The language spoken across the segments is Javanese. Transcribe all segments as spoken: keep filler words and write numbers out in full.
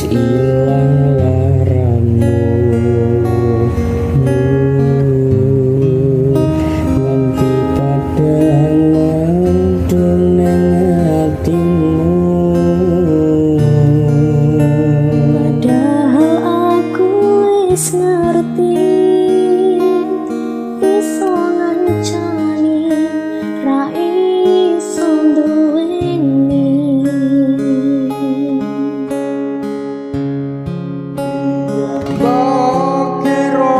ilang laramu nganti padang ngandung nang hatimu. Padahal aku wis ngerti iso ngancani ra iso duweni. Kira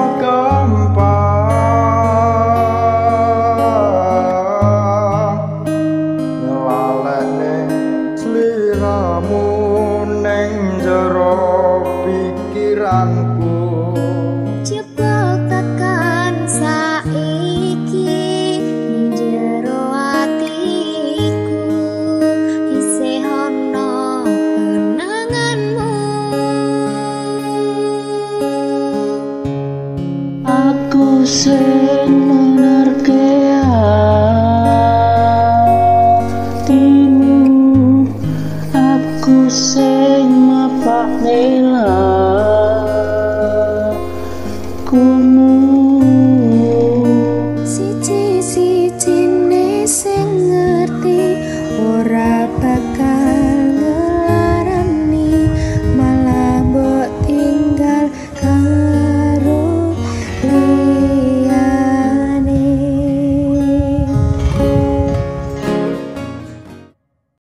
gampang ngelalekne sliramu neng jero pikiranku. Jebul tekan saiki ning jero atiku isih ana kenanganmu. Aku sing